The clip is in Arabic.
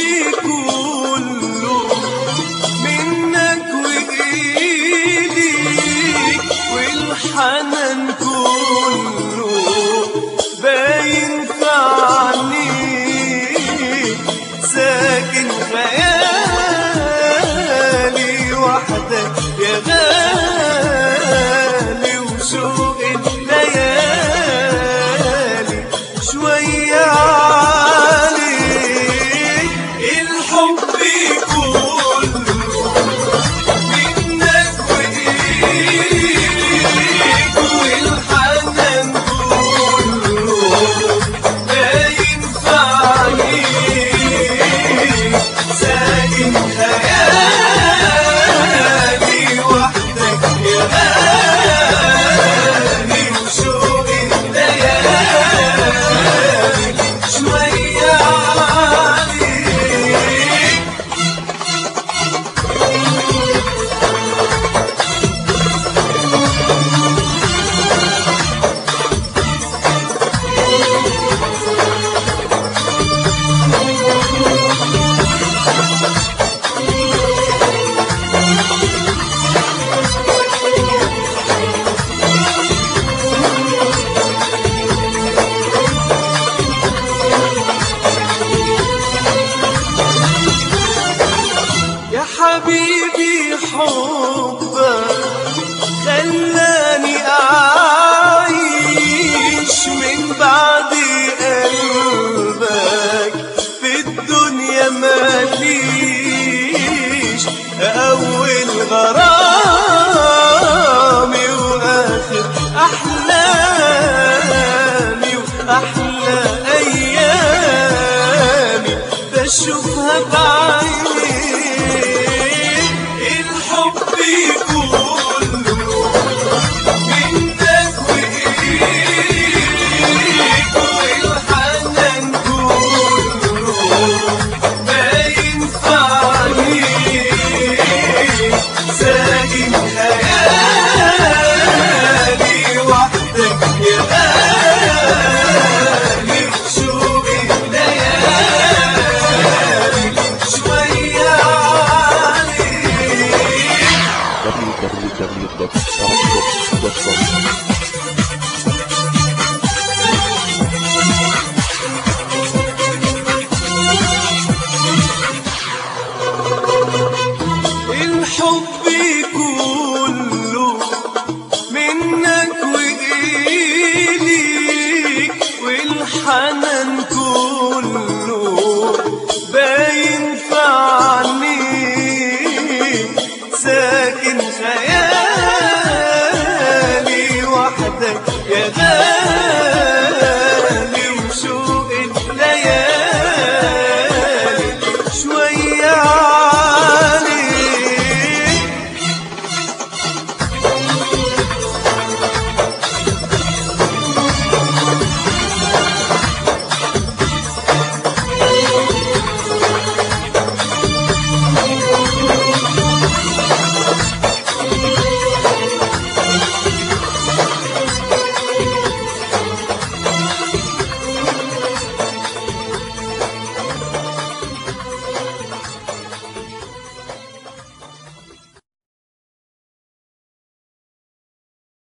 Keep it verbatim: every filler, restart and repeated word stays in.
حبي كله منك وإيديك، والحنان كله باين في عينيك، ساكن خيالي وحدك يا غالي، وشوق الليالي شوية عليك. الحب كله منك وإيديك، والحنان كله باين في عينيك، ساكن خيالي وحدك يا غالي، وشوق الليالي شوية عليك. يا حبيبي حبك خلاني أعيش، من بعد قلبك في الدنيا ماليش، أول غرامي وآخر أحلامي، وأحلى أيامي بشوفها بعيني. الحب كله منك وإيديك، والحنان كله باين في عينيك، ساكن خيالي وحدك يا غالي، شوق الليالي شوية عليك. دبليو دبليو دبليو دوت طرب دوت كوم. الحب كله منك وإيديك، والحنان كله باين في عينيك، ساكن خيالي وحدك يا غالي.